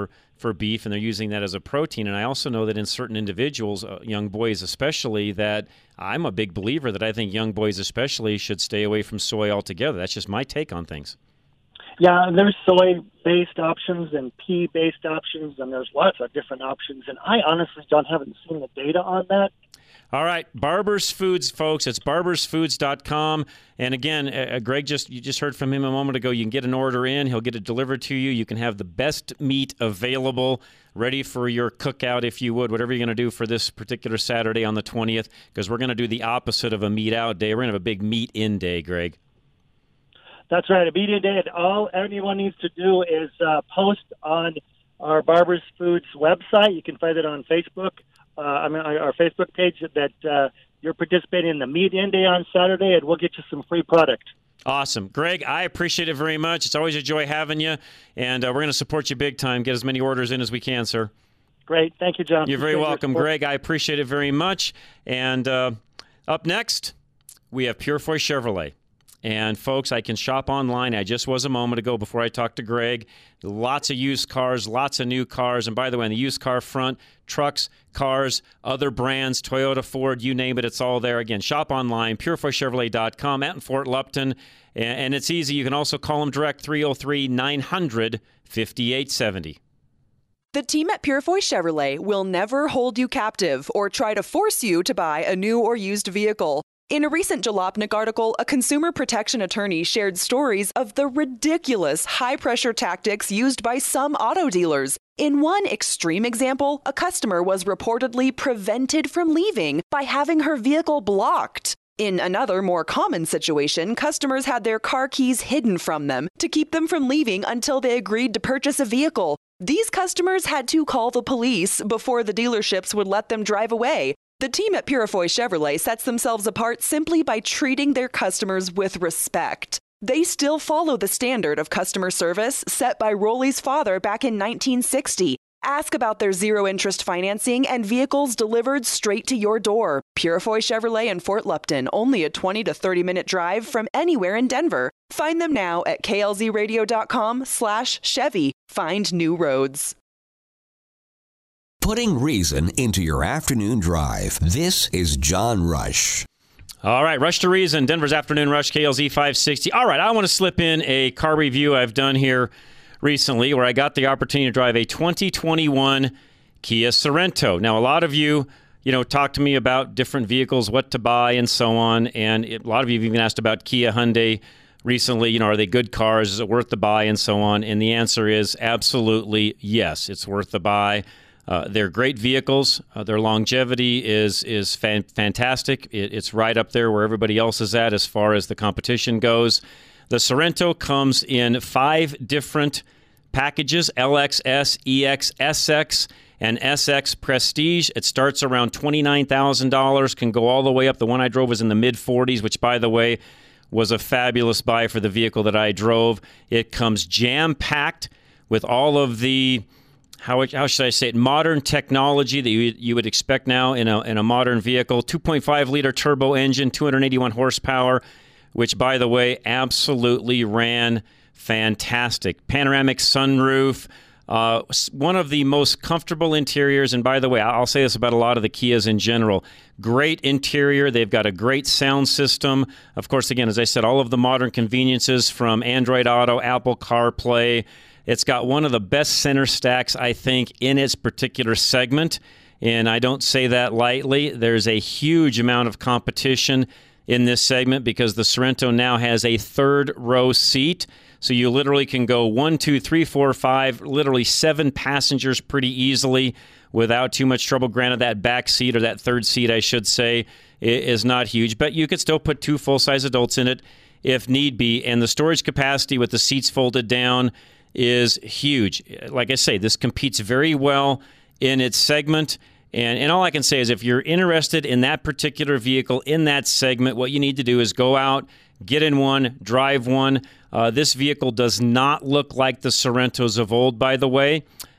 for beef, and they're using that as a protein. And I also know that in certain individuals, uh, young boys especially, that I'm a big believer that I think young boys especially should stay away from soy altogether. That's just my take on things. Yeah, and there's soy-based options and pea-based options, and there's lots of different options. And I honestly don't haven't seen the data on that. All right, Barber's Foods, folks. It's barbers foods dot com. And again, uh, Greg, just you just heard from him a moment ago. You can get an order in. He'll get it delivered to you. You can have the best meat available, ready for your cookout, if you would, whatever you're going to do for this particular Saturday on the twentieth, because we're going to do the opposite of a meat out day. We're going to have a big meat in day, Greg. That's right, a media day. And all anyone needs to do is uh, post on our Barber's Foods website. You can find it on Facebook. Uh, I mean, our Facebook page that uh, you're participating in the Meat In Day on Saturday, and we'll get you some free product. Awesome. Greg, I appreciate it very much. It's always a joy having you, and uh, we're going to support you big time. Get as many orders in as we can, sir. Great. Thank you, John. You're very welcome, Greg. I appreciate it very much. And uh, up next, we have Purefoy Chevrolet. And, folks, I can shop online. I just was a moment ago before I talked to Greg. Lots of used cars, lots of new cars. And, by the way, on the used car front, trucks, cars, other brands, Toyota, Ford, you name it, it's all there. Again, shop online, purefoy chevrolet dot com, out in Fort Lupton. And it's easy. You can also call them direct, three oh three, nine hundred, fifty-eight seventy. The team at Purefoy Chevrolet will never hold you captive or try to force you to buy a new or used vehicle. In a recent Jalopnik article, a consumer protection attorney shared stories of the ridiculous high-pressure tactics used by some auto dealers. In one extreme example, a customer was reportedly prevented from leaving by having her vehicle blocked. In another, more common situation, customers had their car keys hidden from them to keep them from leaving until they agreed to purchase a vehicle. These customers had to call the police before the dealerships would let them drive away. The team at Purefoy Chevrolet sets themselves apart simply by treating their customers with respect. They still follow the standard of customer service set by Rolly's father back in nineteen sixty. Ask about their zero-interest financing and vehicles delivered straight to your door. Purefoy Chevrolet in Fort Lupton, only a twenty to thirty minute drive from anywhere in Denver. Find them now at K L Z radio dot com slash Chevy. Find new roads. Putting reason into your afternoon drive. This is John Rush. All right, Rush to Reason, Denver's Afternoon Rush, K L Z five sixty. All right, I want to slip in a car review I've done here recently where I got the opportunity to drive a twenty twenty-one Kia Sorento. Now, a lot of you, you know, talk to me about different vehicles, what to buy, and so on. And it, a lot of you have even asked about Kia, Hyundai recently. You know, are they good cars? Is it worth the buy, and so on? And the answer is absolutely yes, it's worth the buy. Uh, they're great vehicles. Uh, their longevity is is fan- fantastic. It, it's right up there where everybody else is at as far as the competition goes. The Sorento comes in five different packages: L X S, E X, S X, and S X Prestige. It starts around twenty-nine thousand dollars, can go all the way up. The one I drove was in the mid forties, which, by the way, was a fabulous buy for the vehicle that I drove. It comes jam-packed with all of the How, how should I say it? modern technology that you you would expect now in a in a modern vehicle. two point five liter turbo engine, two hundred eighty-one horsepower, which, by the way, absolutely ran fantastic. Panoramic sunroof, uh, one of the most comfortable interiors. And by the way, I'll say this about a lot of the Kias in general. Great interior. They've got a great sound system. Of course, again, as I said, all of the modern conveniences from Android Auto, Apple CarPlay. It's got one of the best center stacks, I think, in its particular segment, and I don't say that lightly. There's a huge amount of competition in this segment because the Sorento now has a third row seat, so you literally can go one, two, three, four, five, literally seven passengers pretty easily without too much trouble. Granted, that back seat, or that third seat, I should say, is not huge, but you could still put two full-size adults in it if need be, and the storage capacity with the seats folded down is huge. Like I say, this competes very well in its segment. And, and all I can say is if you're interested in that particular vehicle in that segment, what you need to do is go out, get in one, drive one. Uh, this vehicle does not look like the Sorrentos of old, by the way.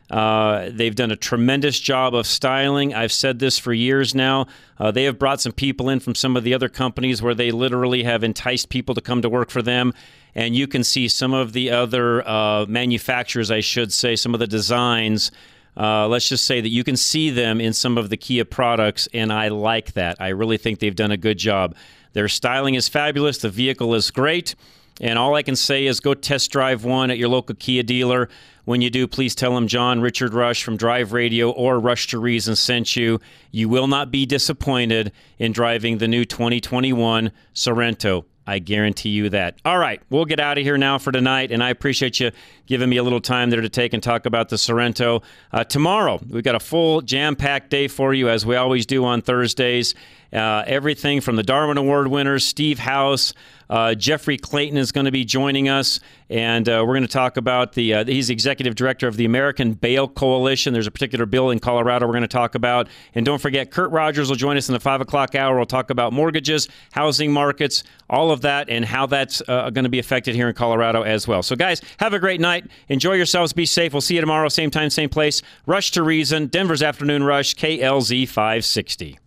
Uh, they've done a tremendous job of styling. I've said this for years now. Uh, they have brought some people in from some of the other companies where they literally have enticed people to come to work for them. And you can see some of the other uh, manufacturers, I should say, some of the designs. Uh, let's just say that you can see them in some of the Kia products, and I like that. I really think they've done a good job. Their styling is fabulous. The vehicle is great. And all I can say is go test drive one at your local Kia dealer. When you do, please tell them John Richard Rush from Drive Radio or Rush to Reason sent you. You will not be disappointed in driving the new twenty twenty-one Sorento. I guarantee you that. All right, we'll get out of here now for tonight, and I appreciate you giving me a little time there to take and talk about the Sorento. Uh, tomorrow, we've got a full jam-packed day for you, as we always do on Thursdays. Uh, everything from the Darwin Award winners, Steve House, uh, Jeffrey Clayton is going to be joining us, and uh, we're going to talk about the, uh, he's executive director of the American Bail Coalition. There's a particular bill in Colorado we're going to talk about. And don't forget, Kurt Rogers will join us in the five o'clock hour. We'll talk about mortgages, housing markets, all of that, and how that's uh, going to be affected here in Colorado as well. So, guys, have a great night. Enjoy yourselves. Be safe. We'll see you tomorrow, same time, same place. Rush to Reason, Denver's Afternoon Rush, K L Z five sixty.